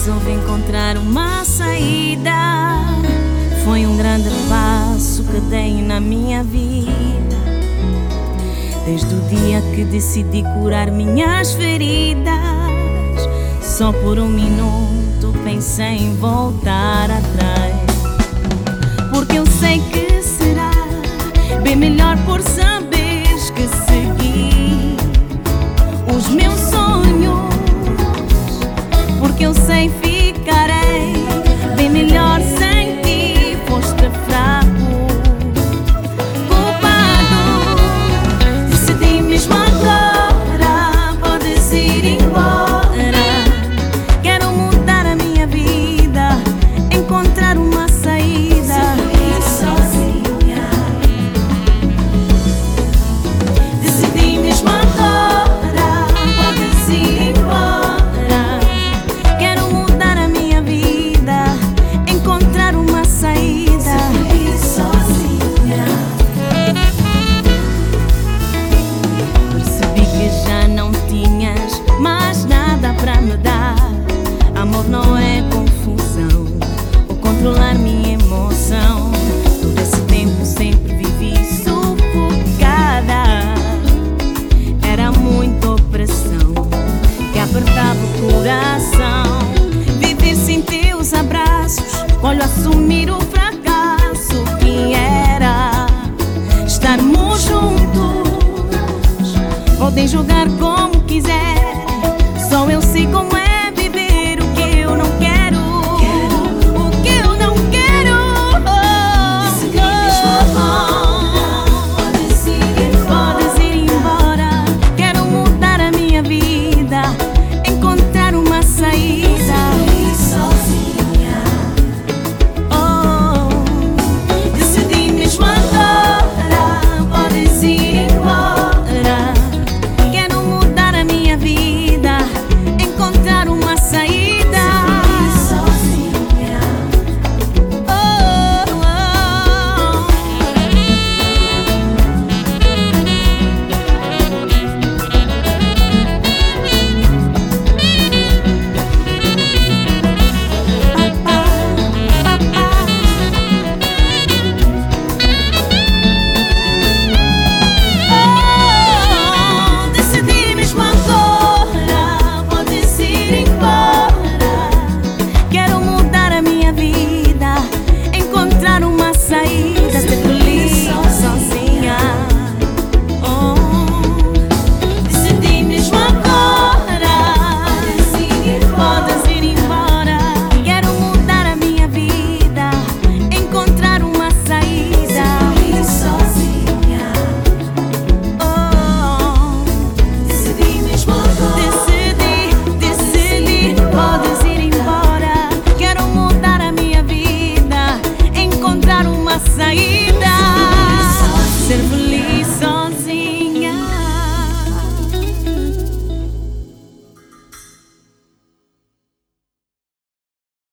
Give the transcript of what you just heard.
resolvi encontrar uma saída. Foi um grande passo que dei na minha vida. Desde o dia que decidi curar minhas feridas, só por um minuto pensei em voltar atrás. Porque eu sei que será bem melhor por saberes que segui os meus sonhos. Porque eu sei ficarei bem melhor sem ti. Foste fraco, culpado. Decidi mesmo agora, podes ir embora. Quero mudar a minha vida, encontrar uma saída. Sozinha. Decidi mesmo agora, podes ir embora. Quero mudar a minha vida, encontrar uma saída. Sozinha. Percebi que já não tinhas mais nada pra me dar. Amor não é confusão ou controlar minha emoção. Todo esse tempo sempre vivi sufocada. Era muita opressão que apertava o coração. Viver sem teus abraços, olho assumir o fracasso que era estarmos juntos. Podem jogar como quiser, só eu sei como é.